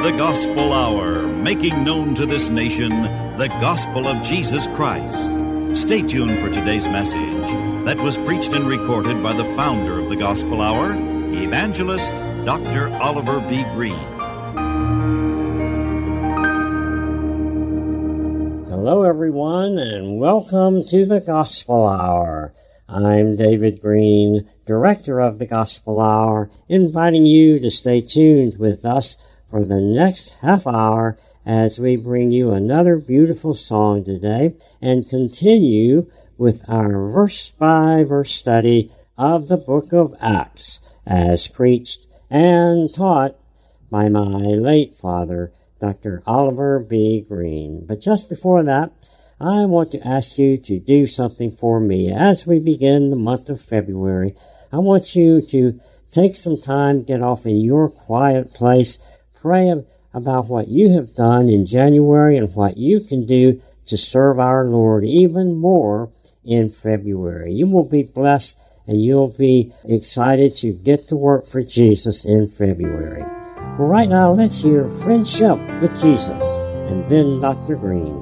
the Gospel Hour, making known to this nation the gospel of Jesus Christ. Stay tuned for today's message that was preached and recorded by the founder of the Gospel Hour, Evangelist Dr. Oliver B. Green. Hello, everyone, and welcome to the Gospel Hour. I'm David Green, Director of the Gospel Hour, inviting you to stay tuned with us for the next half hour as we bring you another beautiful song today and continue with our verse-by-verse study of the book of Acts as preached and taught by my late father, Dr. Oliver B. Green. But just before that, I want to ask you to do something for me. As we begin the month of February, I want you to take some time, get off in your quiet place, pray about what you have done in January and what you can do to serve our Lord even more in February. You will be blessed and you'll be excited to get to work for Jesus in February. Well, right now, let's hear Friendship with Jesus and then Dr. Green.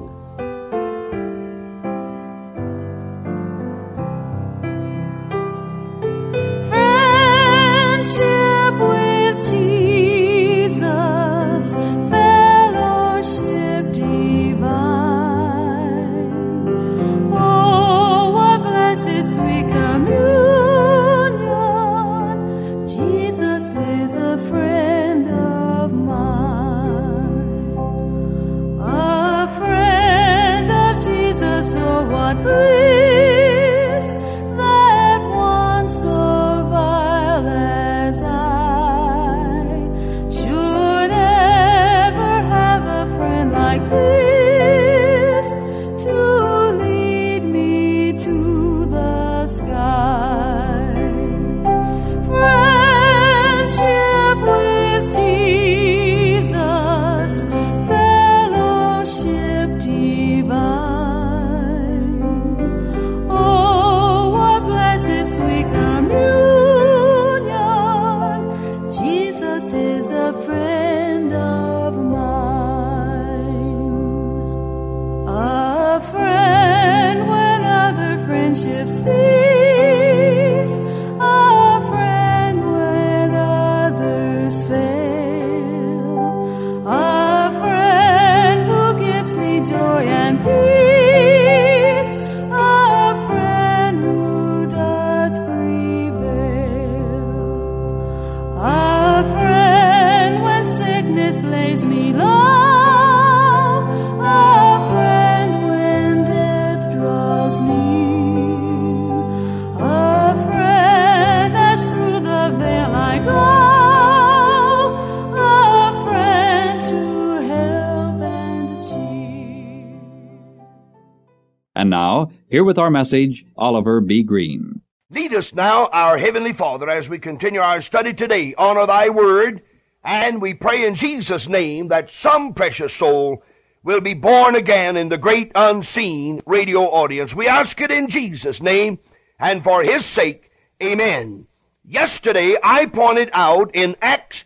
And now, here with our message, Oliver B. Green. Lead us now, our Heavenly Father, as we continue our study today. Honor Thy Word, and we pray in Jesus' name that some precious soul will be born again in the great unseen radio audience. We ask it in Jesus' name, and for His sake, amen. Yesterday, I pointed out in Acts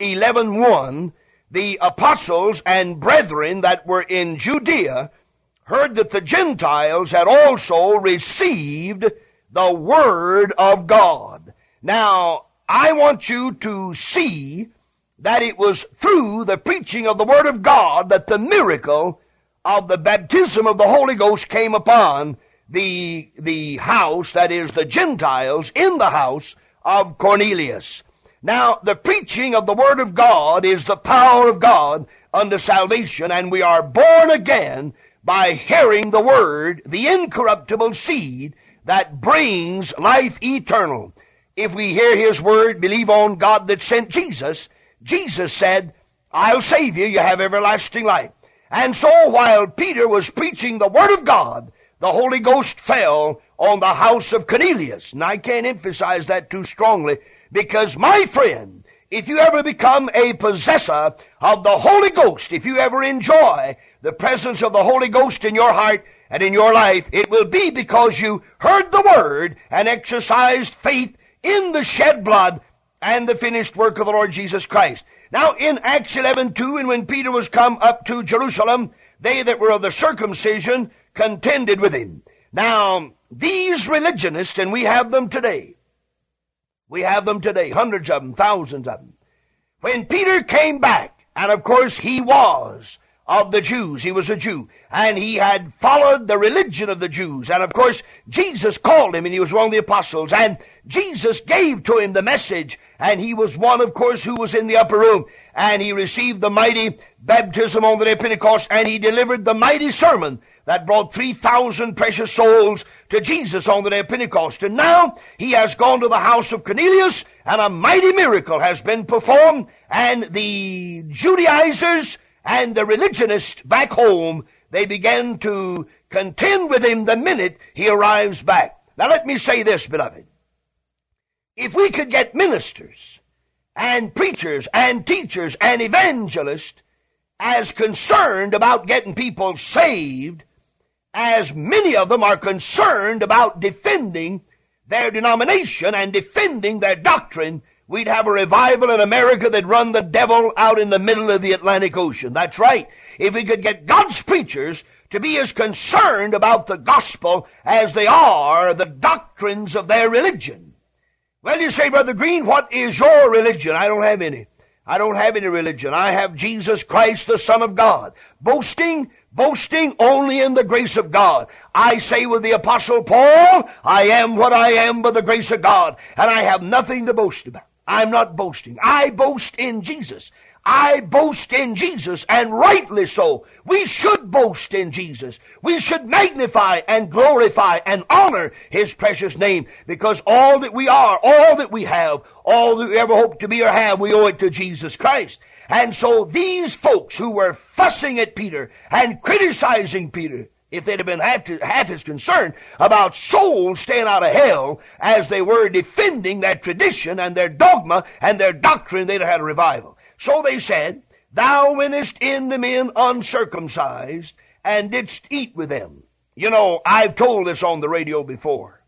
11:1, the apostles and brethren that were in Judea heard that the Gentiles had also received the Word of God. Now, I want you to see that it was through the preaching of the Word of God that the miracle of the baptism of the Holy Ghost came upon the house, that is, the Gentiles in the house of Cornelius. Now, the preaching of the Word of God is the power of God unto salvation, and we are born again by hearing the Word, the incorruptible seed that brings life eternal. If we hear His Word, believe on God that sent Jesus, Jesus said, I'll save you, you have everlasting life. And so while Peter was preaching the Word of God, the Holy Ghost fell on the house of Cornelius. And I can't emphasize that too strongly, because my friend, if you ever become a possessor of the Holy Ghost, if you ever enjoy the presence of the Holy Ghost in your heart and in your life, it will be because you heard the Word and exercised faith in the shed blood and the finished work of the Lord Jesus Christ. Now in Acts 11:2, and when Peter was come up to Jerusalem, they that were of the circumcision contended with him. Now, these religionists, and we have them today, hundreds of them, thousands of them. When Peter came back, and of course he was of the Jews, he was a Jew, and he had followed the religion of the Jews, and of course Jesus called him, and he was one of the apostles, and Jesus gave to him the message, and he was one, of course, who was in the upper room, and he received the mighty baptism on the day of Pentecost, and he delivered the mighty sermon that brought 3,000 precious souls to Jesus on the day of Pentecost. And now he has gone to the house of Cornelius, and a mighty miracle has been performed, and the Judaizers and the religionists back home, they began to contend with him the minute he arrives back. Now let me say this, beloved. If we could get ministers and preachers and teachers and evangelists as concerned about getting people saved as many of them are concerned about defending their denomination and defending their doctrine, we'd have a revival in America that'd run the devil out in the middle of the Atlantic Ocean. That's right. If we could get God's preachers to be as concerned about the gospel as they are the doctrines of their religion. Well, you say, Brother Green, what is your religion? I don't have any. I don't have any religion. I have Jesus Christ, the Son of God. Boasting only in the grace of God. I say with the Apostle Paul, I am what I am by the grace of God, and I have nothing to boast about. I'm not boasting. I boast in Jesus. I boast in Jesus, and rightly so. We should boast in Jesus. We should magnify and glorify and honor His precious name, because all that we are, all that we have, all that we ever hope to be or have, we owe it to Jesus Christ. And so these folks who were fussing at Peter and criticizing Peter, if they'd have been half as concerned about souls staying out of hell as they were defending their tradition and their dogma and their doctrine, they'd have had a revival. So they said, Thou wentest in to men uncircumcised and didst eat with them. You know, I've told this on the radio before.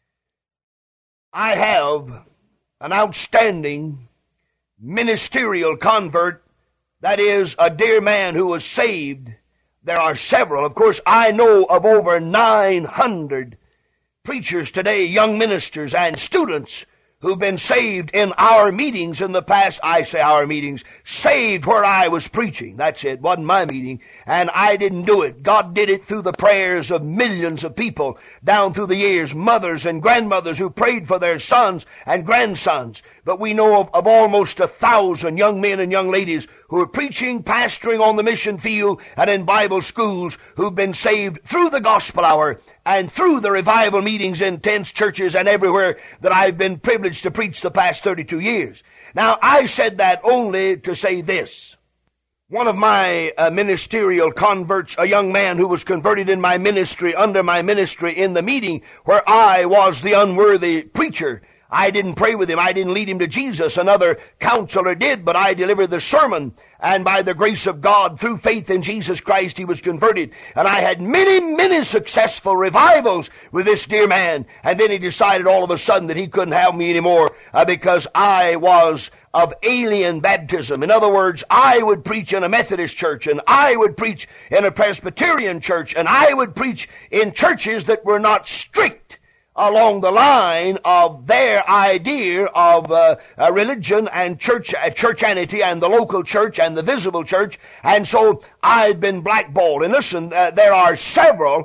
I have an outstanding ministerial convert, that is, a dear man who was saved. There are several. Of course, I know of over 900 preachers today, young ministers and students who've been saved in our meetings in the past. I say our meetings, saved where I was preaching. That's it. Wasn't my meeting. And I didn't do it. God did it through the prayers of millions of people down through the years, mothers and grandmothers who prayed for their sons and grandsons. But we know of almost 1,000 young men and young ladies who are preaching, pastoring on the mission field and in Bible schools who've been saved through the gospel hour and through the revival meetings in tents, churches, and everywhere that I've been privileged to preach the past 32 years. Now, I said that only to say this. One of my ministerial converts, a young man who was converted in my ministry, under my ministry in the meeting where I was the unworthy preacher, I didn't pray with him. I didn't lead him to Jesus. Another counselor did, but I delivered the sermon. And by the grace of God, through faith in Jesus Christ, he was converted. And I had many successful revivals with this dear man. And then he decided all of a sudden that he couldn't have me anymore because I was of alien baptism. In other words, I would preach in a Methodist church, and I would preach in a Presbyterian church, and I would preach in churches that were not strict along the line of their idea of religion and churchanity and the local church and the visible church. And so I've been blackballed. And listen, there are several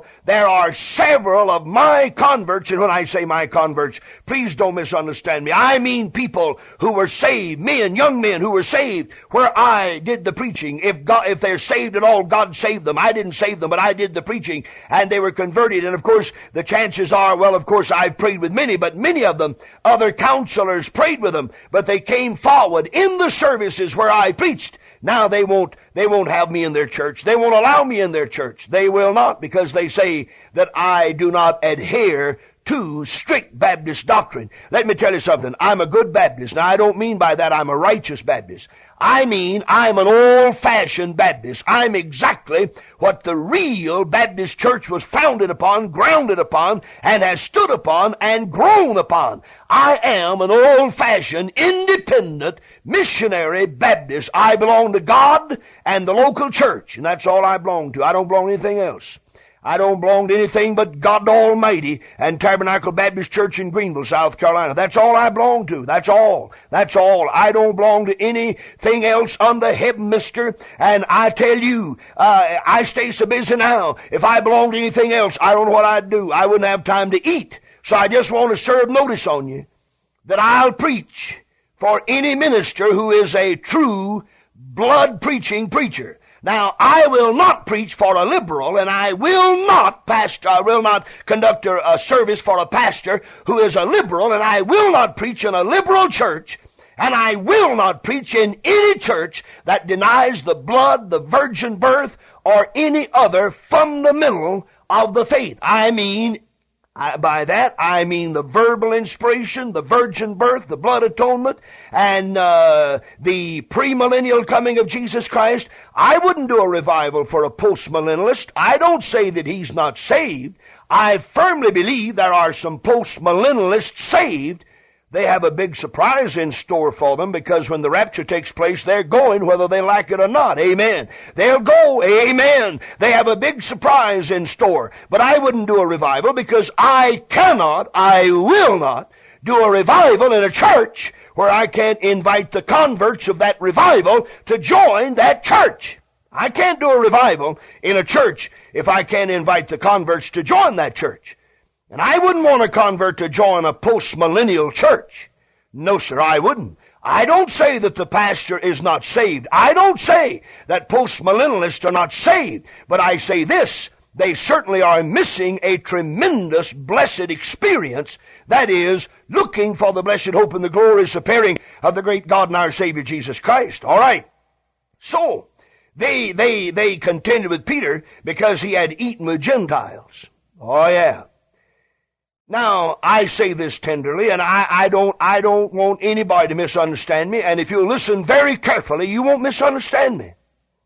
of my converts, and when I say my converts, please don't misunderstand me. I mean people who were saved, young men who were saved where I did the preaching. If they're saved at all, God saved them. I didn't save them, but I did the preaching, and they were converted. And of course, the chances are, well, of course, I've prayed with many, but many of them, other counselors prayed with them, but they came forward in the services where I preached. Now they won't have me in their church. They won't allow me in their church. They will not, because they say that I do not adhere to strict Baptist doctrine. Let me tell you something. I'm a good Baptist. Now, I don't mean by that I'm a righteous Baptist. I mean, I'm an old-fashioned Baptist. I'm exactly what the real Baptist church was founded upon, grounded upon, and has stood upon and grown upon. I am an old-fashioned, independent, missionary Baptist. I belong to God and the local church, and that's all I belong to. I don't belong to anything else. I don't belong to anything but God Almighty and Tabernacle Baptist Church in Greenville, South Carolina. That's all I belong to. That's all. That's all. I don't belong to anything else under heaven, mister. And I tell you, I stay so busy now. If I belonged to anything else, I don't know what I'd do. I wouldn't have time to eat. So I just want to serve notice on you that I'll preach for any minister who is a true blood-preaching preacher. Now, I will not preach for a liberal, and I will not conduct a service for a pastor who is a liberal, and I will not preach in a liberal church, and I will not preach in any church that denies the blood, the virgin birth, or any other fundamental of the faith. By that, I mean the verbal inspiration, the virgin birth, the blood atonement, and the premillennial coming of Jesus Christ. I wouldn't do a revival for a postmillennialist. I don't say that he's not saved. I firmly believe there are some postmillennialists saved. They have a big surprise in store for them, because when the rapture takes place, they're going whether they like it or not. Amen. They'll go. Amen. They have a big surprise in store. But I wouldn't do a revival, because I will not do a revival in a church where I can't invite the converts of that revival to join that church. I can't do a revival in a church if I can't invite the converts to join that church. And I wouldn't want a convert to join a post-millennial church. No, sir, I wouldn't. I don't say that the pastor is not saved. I don't say that post-millennialists are not saved. But I say this, they certainly are missing a tremendous blessed experience, that is, looking for the blessed hope and the glorious appearing of the great God and our Savior Jesus Christ. All right. So, they contended with Peter because he had eaten with Gentiles. Oh, yeah. Now, I say this tenderly, and I don't want anybody to misunderstand me, and if you listen very carefully, you won't misunderstand me.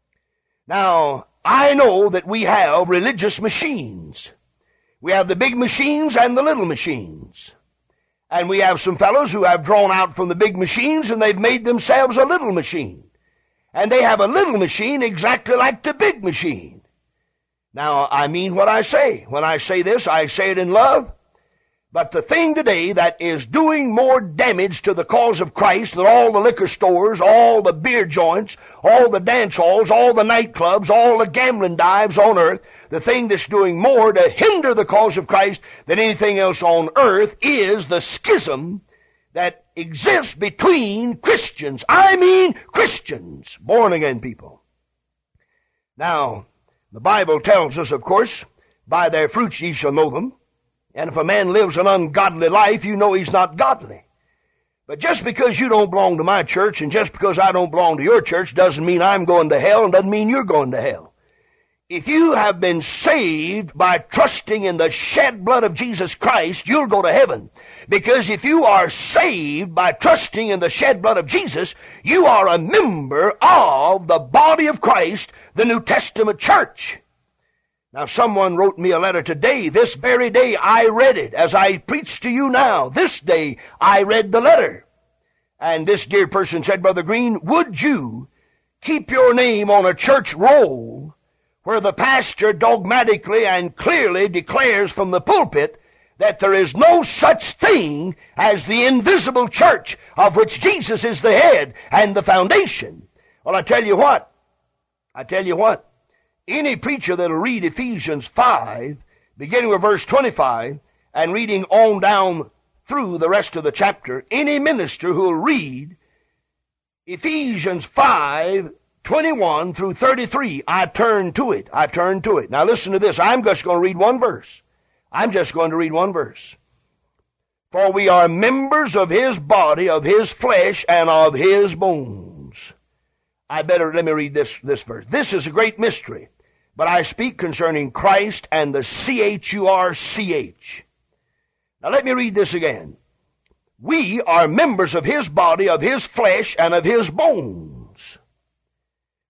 Now, I know that we have religious machines. We have the big machines and the little machines. And we have some fellows who have drawn out from the big machines, and they've made themselves a little machine. And they have a little machine exactly like the big machine. Now, I mean what I say. When I say this, I say it in love. But the thing today that is doing more damage to the cause of Christ than all the liquor stores, all the beer joints, all the dance halls, all the nightclubs, all the gambling dives on earth, the thing that's doing more to hinder the cause of Christ than anything else on earth is the schism that exists between Christians. I mean Christians, born-again people. Now, the Bible tells us, of course, by their fruits ye shall know them. And if a man lives an ungodly life, you know he's not godly. But just because you don't belong to my church and just because I don't belong to your church doesn't mean I'm going to hell and doesn't mean you're going to hell. If you have been saved by trusting in the shed blood of Jesus Christ, you'll go to heaven. Because if you are saved by trusting in the shed blood of Jesus, you are a member of the body of Christ, the New Testament church. Now, someone wrote me a letter today. This very day I read it as I preach to you now. This day I read the letter. And this dear person said, Brother Green, would you keep your name on a church roll where the pastor dogmatically and clearly declares from the pulpit that there is no such thing as the invisible church of which Jesus is the head and the foundation? Well, I tell you what. Any preacher that'll read Ephesians 5, beginning with verse 25, and reading on down through the rest of the chapter, any minister who'll read Ephesians 5, 21 through 33, I turn to it. Now listen to this. I'm just going to read one verse. For we are members of his body, of his flesh, and of his bones. Let me read this verse. This is a great mystery, but I speak concerning Christ and the CHURCH. Now let me read this again. We are members of his body, of his flesh, and of his bones.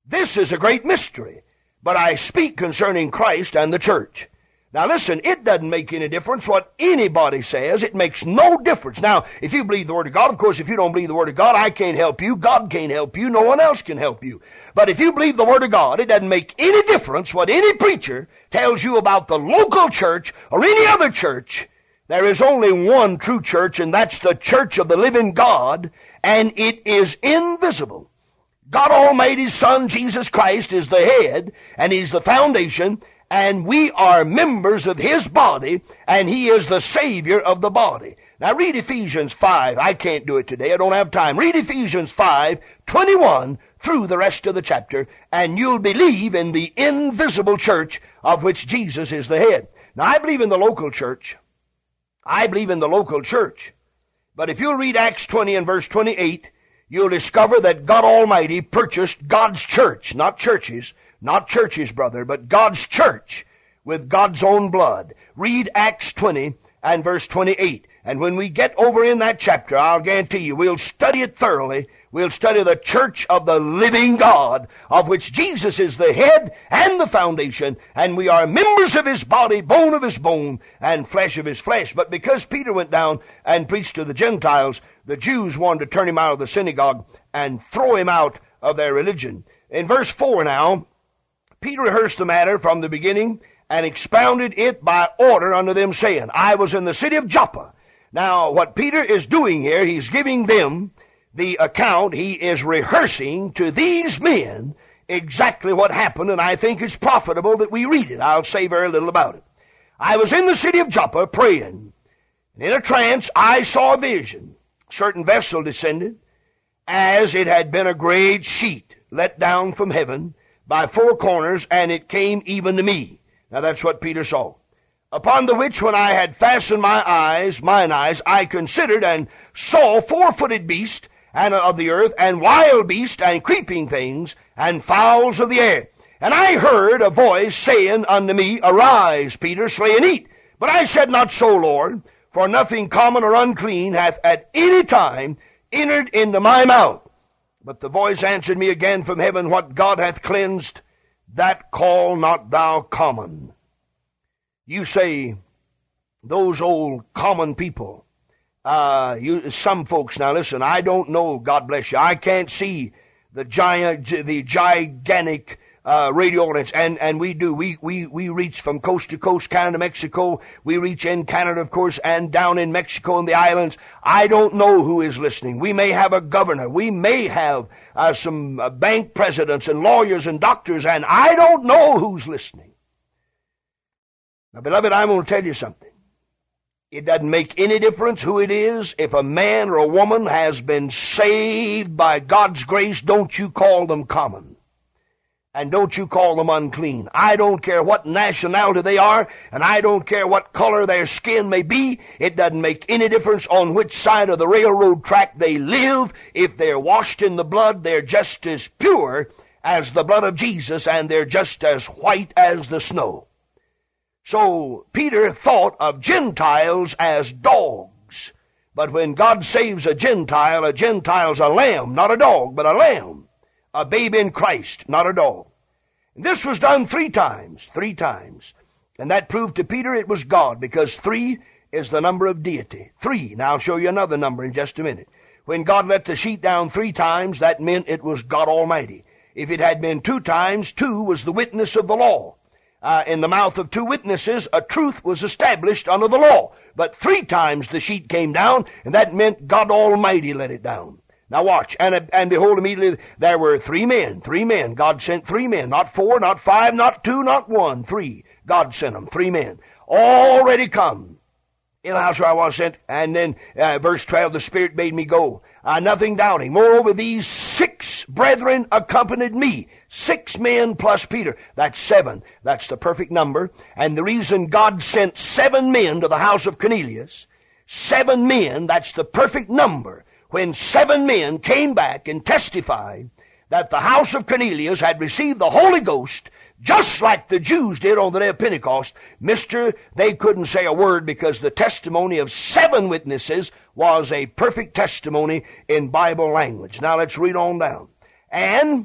This is a great mystery, but I speak concerning Christ and the church. Now listen, it doesn't make any difference what anybody says. It makes no difference. Now, if you believe the Word of God, of course, if you don't believe the Word of God, I can't help you. God can't help you. No one else can help you. But if you believe the Word of God, it doesn't make any difference what any preacher tells you about the local church or any other church. There is only one true church, and that's the church of the living God, and it is invisible. God Almighty's Son, Jesus Christ, is the head, and He's the foundation, and we are members of His body, and He is the Savior of the body. Now read Ephesians 5. I can't do it today. I don't have time. Read Ephesians 5:21 through the rest of the chapter, and you'll believe in the invisible church of which Jesus is the head. Now I believe in the local church. I believe in the local church. But if you'll read Acts 20 and verse 28, you'll discover that God Almighty purchased God's church, not churches, brother, but God's church with God's own blood. Read Acts 20 and verse 28. And when we get over in that chapter, I'll guarantee you, we'll study it thoroughly. We'll study the church of the living God, of which Jesus is the head and the foundation, and we are members of His body, bone of His bone, and flesh of His flesh. But because Peter went down and preached to the Gentiles, the Jews wanted to turn him out of the synagogue and throw him out of their religion. In verse 4 now, Peter rehearsed the matter from the beginning and expounded it by order unto them, saying, I was in the city of Joppa. Now, what Peter is doing here, he's giving them the account. He is rehearsing to these men exactly what happened, and I think it's profitable that we read it. I'll say very little about it. I was in the city of Joppa praying, and in a trance I saw a vision. A certain vessel descended, as it had been a great sheet let down from heaven by four corners, and it came even to me. Now that's what Peter saw. Upon the which, when I had fastened mine eyes, I considered and saw four-footed beasts and of the earth, and wild beasts, and creeping things, and fowls of the air. And I heard a voice saying unto me, Arise, Peter, slay and eat. But I said, Not so, Lord, for nothing common or unclean hath at any time entered into my mouth. But the voice answered me again from heaven, What God hath cleansed, that call not thou common. You say, those old common people, some folks, now listen, I don't know, God bless you, I can't see the gigantic radio audience, and we do. We reach from coast to coast, Canada, Mexico. We reach in Canada, of course, and down in Mexico and the islands. I don't know who is listening. We may have a governor. We may have some bank presidents and lawyers and doctors, and I don't know who's listening. Now, beloved, I'm going to tell you something. It doesn't make any difference who it is. If a man or a woman has been saved by God's grace, don't you call them common. And don't you call them unclean. I don't care what nationality they are, and I don't care what color their skin may be. It doesn't make any difference on which side of the railroad track they live. If they're washed in the blood, they're just as pure as the blood of Jesus, and they're just as white as the snow. So Peter thought of Gentiles as dogs. But when God saves a Gentile's a lamb, not a dog, but a lamb. A babe in Christ, not a dog. And this was done three times. And that proved to Peter it was God, because 3 is the number of deity. 3. Now I'll show you another number in just a minute. When God let the sheet down 3 times, that meant it was God Almighty. If it had been 2 times, 2 was the witness of the law. In the mouth of 2 witnesses, a truth was established under the law. But 3 times the sheet came down, and that meant God Almighty let it down. Now watch, and behold, immediately there were 3 men. 3 men. God sent 3 men, not 4, not 5, not 2, not 1, 3. God sent them, 3 men, already come in the house where I was sent. And then verse 12, the Spirit bade me go, nothing doubting. Moreover, these 6 brethren accompanied me. 6 men plus Peter. That's 7. That's the perfect number. And the reason God sent 7 men to the house of Cornelius, 7 men, that's the perfect number. When 7 men came back and testified that the house of Cornelius had received the Holy Ghost, just like the Jews did on the day of Pentecost, they couldn't say a word, because the testimony of 7 witnesses was a perfect testimony in Bible language. Now let's read on down. And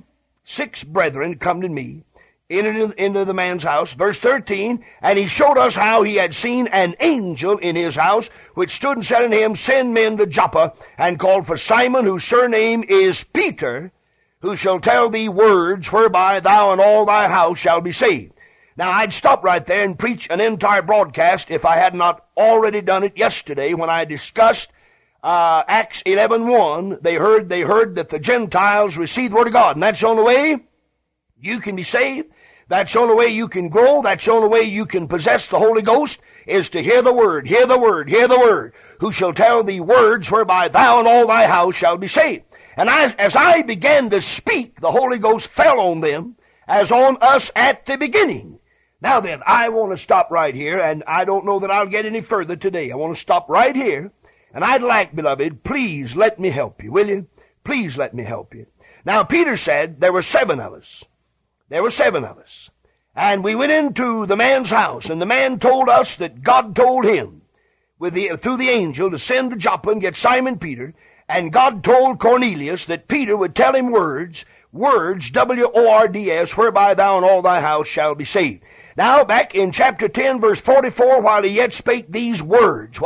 6 brethren come to me, into the man's house. Verse 13, and he showed us how he had seen an angel in his house, which stood and said unto him, Send men to Joppa, and called for Simon, whose surname is Peter, who shall tell thee words whereby thou and all thy house shall be saved. Now, I'd stop right there and preach an entire broadcast if I had not already done it yesterday when I discussed Acts 11:1. They heard that the Gentiles received the Word of God, and that's the only way you can be saved. That's the only way you can grow. That's the only way you can possess the Holy Ghost, is to hear the Word, hear the Word, hear the Word. Who shall tell thee words whereby thou and all thy house shall be saved. And as I began to speak, the Holy Ghost fell on them as on us at the beginning. Now then, I want to stop right here, and I don't know that I'll get any further today. I want to stop right here, and I'd like, beloved, please let me help you, will you? Please let me help you. Now, Peter said there were 7 of us. There were 7 of us. And we went into the man's house, and the man told us that God told him through the angel to send to Joppa and get Simon Peter, and God told Cornelius that Peter would tell him words, W-O-R-D-S, whereby thou and all thy house shall be saved. Now, back in chapter 10, verse 44, while he yet spake these words,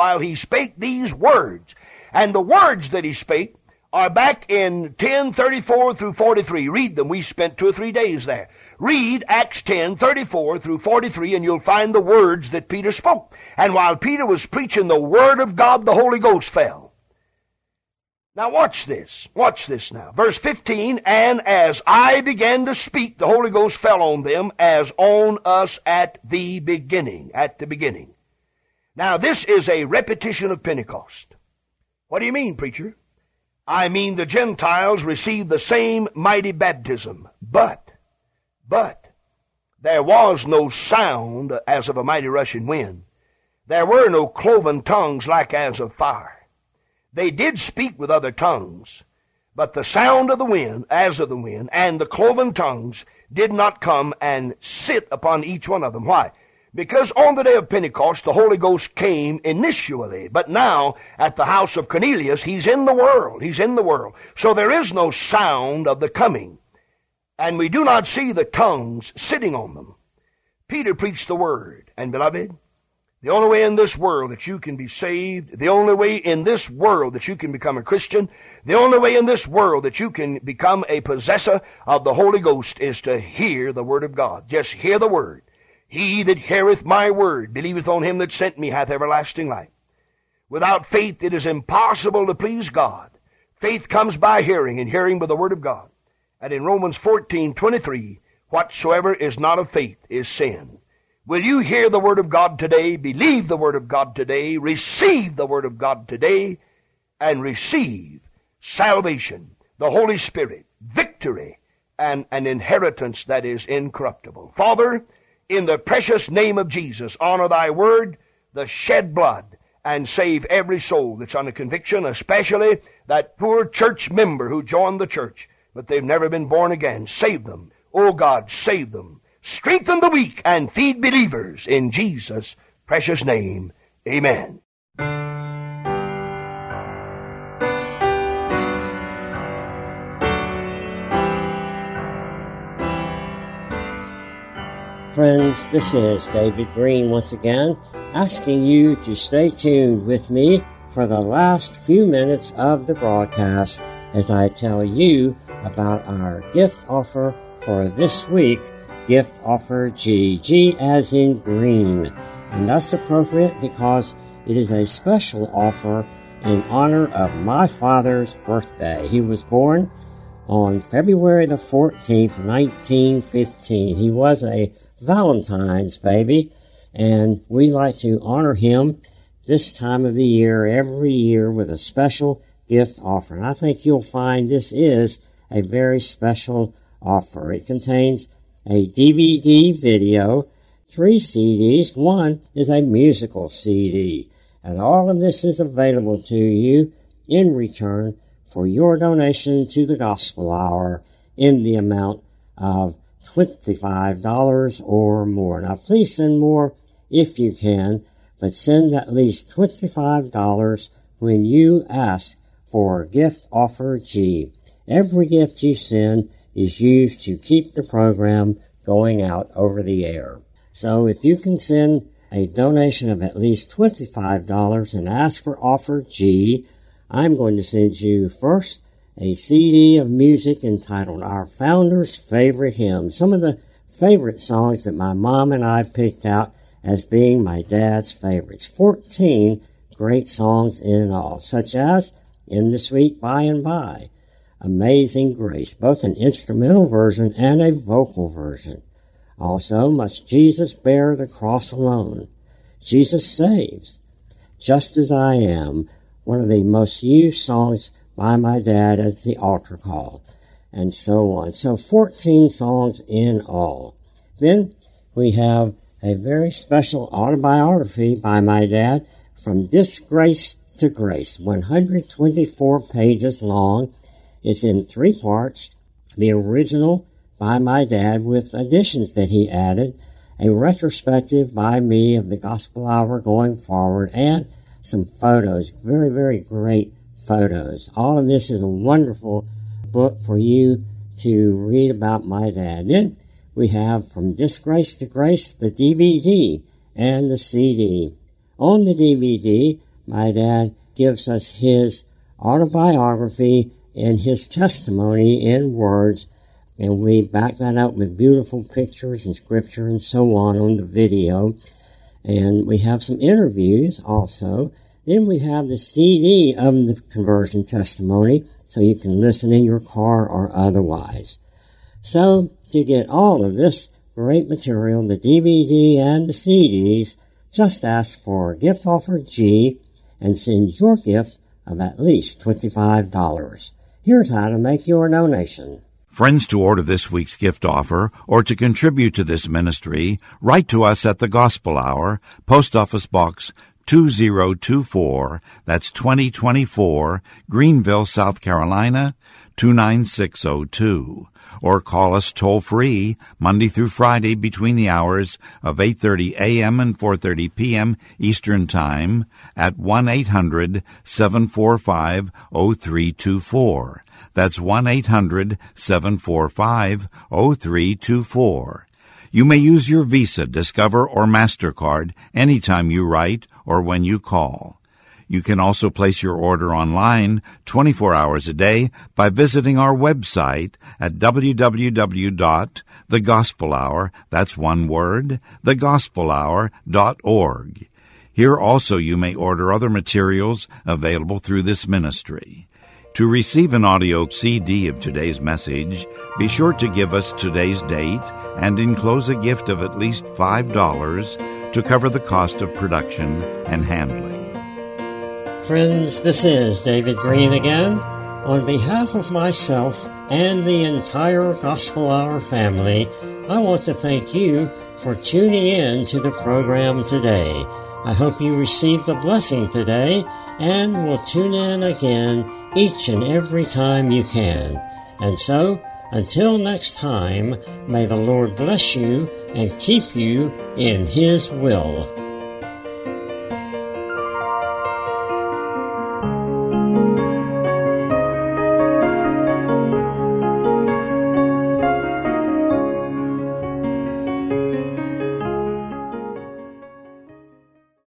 and the words that he spake are back in 10:34 through 43. Read them. We spent 2 or 3 days there. Read Acts 10:34 through 43, and you'll find the words that Peter spoke. And while Peter was preaching the Word of God, the Holy Ghost fell. Now watch this. Watch this now. Verse 15, and as I began to speak, the Holy Ghost fell on them as on us at the beginning. At the beginning. Now this is a repetition of Pentecost. What do you mean, preacher? I mean the Gentiles received the same mighty baptism, but there was no sound as of a mighty rushing wind. There were no cloven tongues like as of fire. They did speak with other tongues, but the sound of the wind, as of the wind, and the cloven tongues did not come and sit upon each one of them. Why? Because on the day of Pentecost, the Holy Ghost came initially, but now at the house of Cornelius, he's in the world. He's in the world. So there is no sound of the coming, and we do not see the tongues sitting on them. Peter preached the Word, and beloved, the only way in this world that you can be saved, the only way in this world that you can become a Christian, the only way in this world that you can become a possessor of the Holy Ghost is to hear the Word of God. Just hear the Word. He that heareth my word, believeth on him that sent me, hath everlasting life. Without faith it is impossible to please God. Faith comes by hearing, and hearing by the Word of God. And in Romans 14:23, whatsoever is not of faith is sin. Will you hear the Word of God today, believe the Word of God today, receive the Word of God today, and receive salvation, the Holy Spirit, victory, and an inheritance that is incorruptible? Father, in the precious name of Jesus, honor thy word, the shed blood, and save every soul that's under conviction, especially that poor church member who joined the church, but they've never been born again. Save them. Oh God, save them. Strengthen the weak and feed believers. In Jesus' precious name, amen. Friends, this is David Green once again, asking you to stay tuned with me for the last few minutes of the broadcast as I tell you about our gift offer for this week, Gift Offer G. G as in green. And that's appropriate because it is a special offer in honor of my father's birthday. He was born on February the 14th, 1915. He was a Valentine's baby, and we like to honor him this time of the year, every year, with a special gift offer. And I think you'll find this is a very special offer. It contains a DVD video, 3 CDs. One is a musical CD. And all of this is available to you in return for your donation to the Gospel Hour in the amount of $25 or more. Now, please send more if you can, but send at least $25 when you ask for Gift Offer G. Every gift you send is used to keep the program going out over the air. So if you can send a donation of at least $25 and ask for offer G, I'm going to send you first a CD of music entitled Our Founder's Favorite Hymns, some of the favorite songs that my mom and I picked out as being my dad's favorites. 14 great songs in all, such as In the Sweet By and By, Amazing Grace, both an instrumental version and a vocal version. Also, Must Jesus Bear the Cross Alone, Jesus Saves, Just As I Am, one of the most used songs by my dad as the altar call, and so on. So 14 songs in all. Then we have a very special autobiography by my dad, From Disgrace to Grace, 124 pages long. It's in 3 parts. The original by my dad with additions that he added, a retrospective by me of the Gospel Hour going forward, and some photos, very, very great photos. All of this is a wonderful book for you to read about my dad. Then we have From Disgrace to Grace, the DVD and the CD. On the DVD, my dad gives us his autobiography and his testimony in words, and we back that up with beautiful pictures and scripture and so on the video. And we have some interviews also. Then we have the CD of the conversion testimony, so you can listen in your car or otherwise. So, to get all of this great material, the DVD and the CDs, just ask for Gift Offer G and send your gift of at least $25. Here's how to make your donation. Friends, to order this week's gift offer or to contribute to this ministry, write to us at the Gospel Hour, Post Office Box 2024, that's 2024, Greenville, South Carolina, 29602. Or call us toll-free Monday through Friday between the hours of 8:30 a.m. and 4:30 p.m. Eastern Time at 1-800-745-0324. That's 1-800-745-0324. You may use your Visa, Discover, or MasterCard anytime you write or when you call. You can also place your order online 24 hours a day by visiting our website at www.thegospelhour, that's one word, thegospelhour.org. Here also you may order other materials available through this ministry. To receive an audio CD of today's message, be sure to give us today's date and enclose a gift of at least $5 to cover the cost of production and handling. Friends, this is David Green again. On behalf of myself and the entire Gospel Hour family, I want to thank you for tuning in to the program today. I hope you received a blessing today and will tune in again each and every time you can. And so, until next time, may the Lord bless you and keep you in His will.